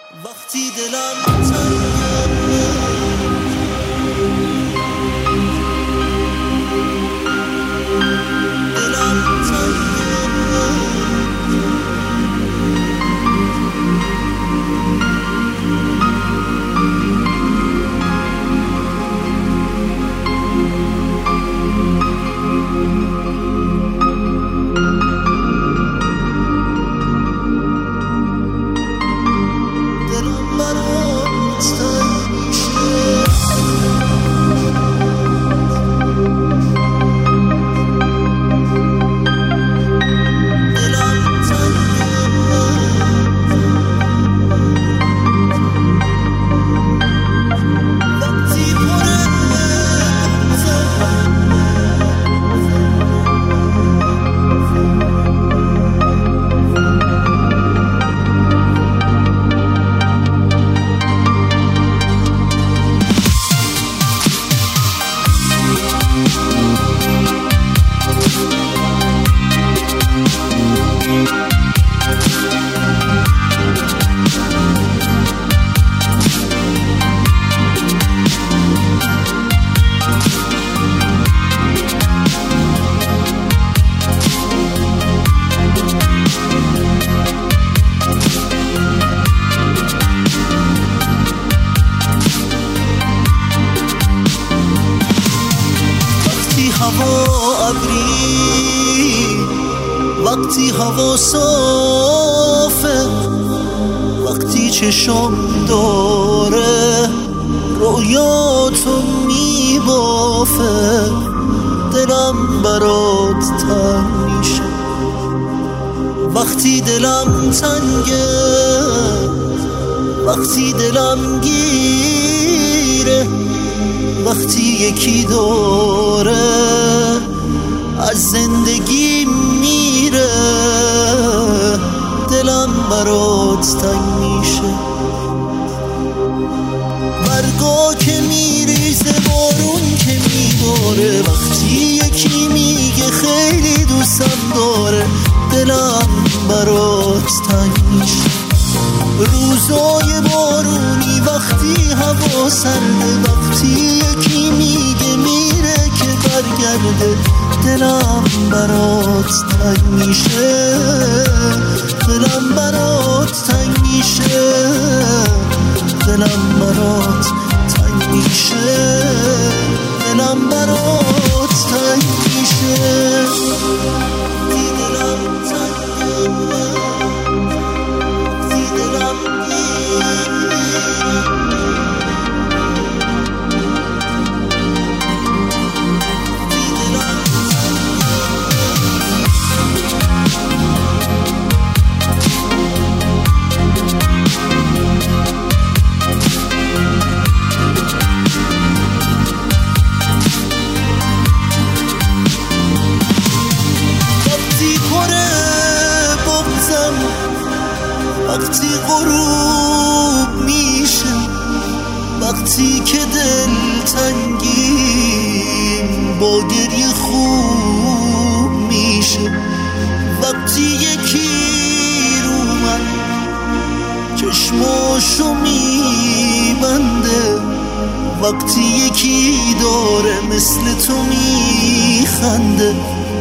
وقتی دلم تنگه دلم تنگه وقتی هوا صافه، وقتی چشم داره رویاتو میبافه، دلم برات تنگ میشه. وقتی دلم تنگه، وقتی دلم گیره، وقتی یکی داره از زندگی میره، دلم برات تنگ میشه. برگا که میریزه، بارون که میباره، وقتی یکی میگه خیلی دوستم داره، دلم برات تنگ میشه. روزای بارونی وقتی هوا سرده، وقتی یکی میگه میره که برگرده، دلم برات تنگ میشه. دلم برات تنگ میشه. دلم برات تنگ میشه. دلم برات تنگ میشه. دلم تنگه، دلم وقتی غروب میشه، وقتی که دل تنگیم با گریه خوب میشه، وقتی یکی رو من چشماشو میبنده، وقتی یکی داره مثل تو میخنده،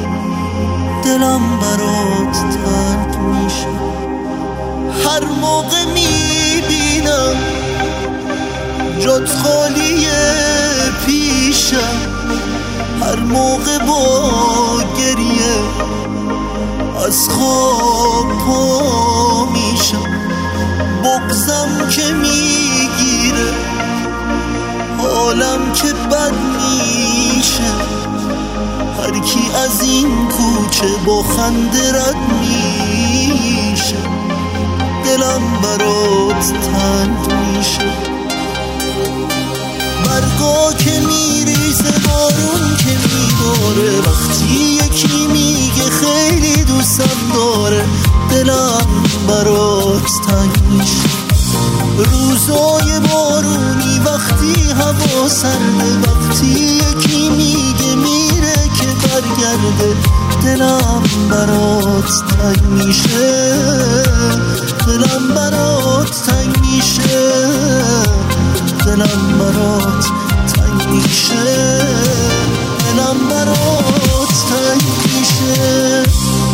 دلم برات تنگ میشه. هر موقع میبینم جات خالیه پیشم، هر موقع با گریه از خواب پا میشم، بغضم که میگیره، حالم که بد میشه، هر کی از این کوچه با خنده رد میشه، دلم برات تنگ میشه. برگا که میریزه، بارون که میباره، وقتی یکی میگه خیلی دوستم داره، دلم برات تنگ میشه. روزای بارونی وقتی هوا سرده، وقتی یکی میگه میره که برگرده، دلم برات تنگ میشه. دلم برات تنگ میشه. برات تنگ میشه، دلم برات تنگ میشه.